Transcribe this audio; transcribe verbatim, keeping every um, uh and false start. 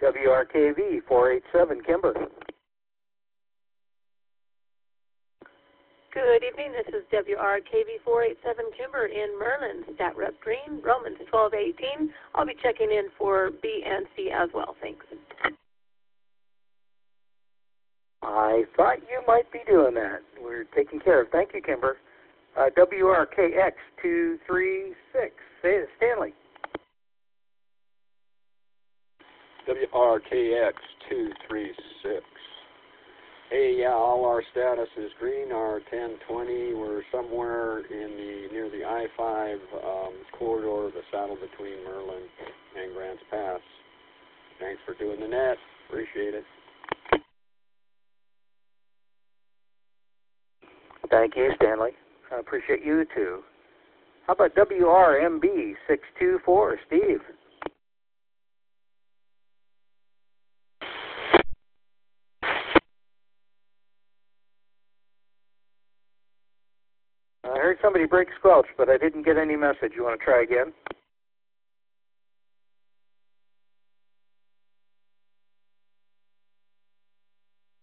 W R K V four eight seven, Kimber. Good evening. This is W R K V four eight seven Kimber in Merlin, Stat Rep Green, Romans twelve eighteen. I'll be checking in for B and C as well. Thanks. I thought you might be doing that. We're taking care of. Thank you, Kimber. Uh, W R K X two three six, Stanley. W R K X two three six. Hey, yeah, all our status is green. Our ten twenty, we're somewhere in the near the I five um, corridor, the saddle between Merlin and Grants Pass. Thanks for doing the net. Appreciate it. Thank you, Stanley. I appreciate you, too. How about W R M B six two four, Steve? I heard somebody break squelch, but I didn't get any message. You want to try again?